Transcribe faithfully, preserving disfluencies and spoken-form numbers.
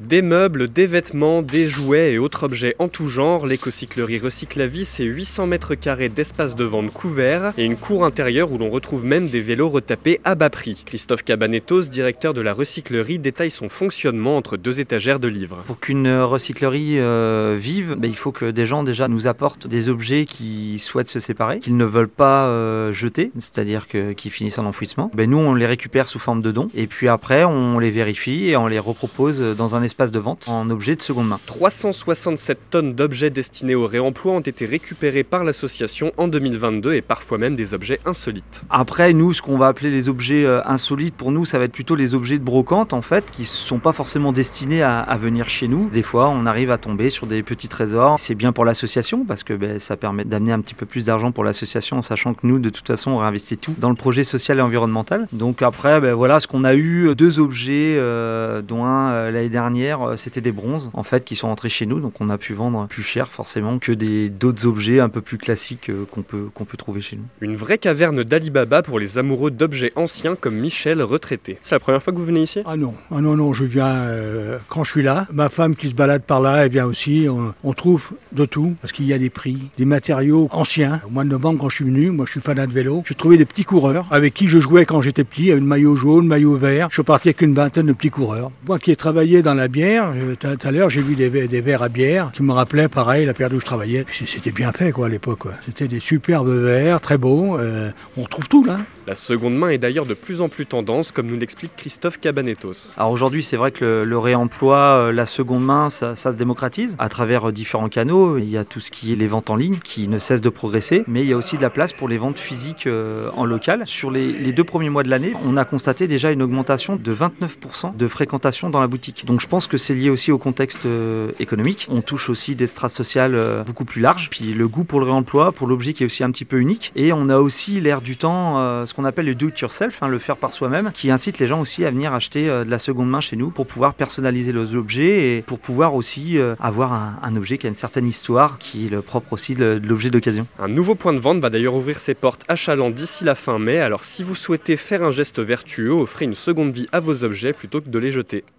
Des meubles, des vêtements, des jouets et autres objets en tout genre, l'écocyclerie Recyclavis, c'est huit cents mètres carrés d'espace de vente couvert et une cour intérieure où l'on retrouve même des vélos retapés à bas prix. Christophe Cabanetos, directeur de la recyclerie, détaille son fonctionnement entre deux étagères de livres. Pour qu'une recyclerie euh, vive, bah, il faut que des gens déjà nous apportent des objets qui souhaitent se séparer, qu'ils ne veulent pas euh, jeter, c'est-à-dire que, qu'ils finissent en enfouissement. Bah, nous, on les récupère sous forme de dons et puis après, on les vérifie et on les repropose dans un espace de vente en objet de seconde main. trois cent soixante-sept tonnes d'objets destinés au réemploi ont été récupérés par l'association en deux mille vingt-deux et parfois même des objets insolites. Après, nous, ce qu'on va appeler les objets euh, insolites, pour nous, ça va être plutôt les objets de brocante, en fait, qui ne sont pas forcément destinés à, à venir chez nous. Des fois, on arrive à tomber sur des petits trésors. C'est bien pour l'association parce que ben, ça permet d'amener un petit peu plus d'argent pour l'association en sachant que nous, de toute façon, on réinvestit tout dans le projet social et environnemental. Donc après, ben, voilà, ce qu'on a eu, deux objets, euh, dont un euh, l'année dernière, euh, c'était des bronzes, en fait, qui sont rentrés chez nous. Donc on a pu vendre plus cher, forcément, que des, d'autres objets un peu plus classiques euh, qu'on peut, qu'on peut trouver chez nous. Une vraie caverne d'Alibaba pour les amoureux d'objets anciens comme Michel, retraité. C'est la première fois que vous venez ici ? Ah non, ah non, non, je viens euh, quand je suis là. Ma femme qui se balade par là, elle vient aussi. On, on trouve de tout, parce qu'il y a des prix, des matériaux anciens. Au mois de novembre, quand je suis venu, moi je suis fanat de vélo, j'ai trouvé des petits coureurs avec qui je jouais quand j'étais petit, avec le maillot jaune, maillot vert. Je suis parti avec une vingtaine de petits coureurs. Moi qui ai travaillé dans la bière, tout à l'heure j'ai vu des, des verres à bière qui me rappelaient pareil la période où je travaillais. C'était bien fait quoi à l'époque. Quoi. C'était des superbes verres, très beaux. Euh, on retrouve tout là. La seconde main est d'ailleurs de plus en plus tendance, comme nous l'explique Christophe Cabanetos. Alors aujourd'hui, c'est vrai que le, le réemploi, la seconde main, ça, ça se démocratise à travers différents canaux. Il y a tout ce qui est les ventes en ligne qui ne cessent de progresser, mais il y a aussi de la place pour les ventes physiques euh, en local. Sur les, les deux premiers mois de l'année, on a constaté déjà une augmentation de vingt-neuf pour cent de fréquentation dans la boutique. Donc je pense que c'est lié aussi au contexte euh, économique. On touche aussi des strates sociales euh, beaucoup plus larges. Puis le goût pour le réemploi, pour l'objet qui est aussi un petit peu unique. Et on a aussi l'air du temps, euh, ce qu'on appelle le do-it-yourself, hein, le faire par soi-même, qui incite les gens aussi à venir acheter euh, de la seconde main chez nous pour pouvoir personnaliser les objets et pour pouvoir aussi euh, avoir un, un objet qui a une certaine histoire, qui est le propre aussi de, de l'objet d'occasion. Un nouveau point de vente va d'ailleurs ouvrir ses portes à Chaland d'ici la fin mai, alors si vous souhaitez faire un geste vertueux, offrez une seconde vie à vos objets plutôt que de les jeter.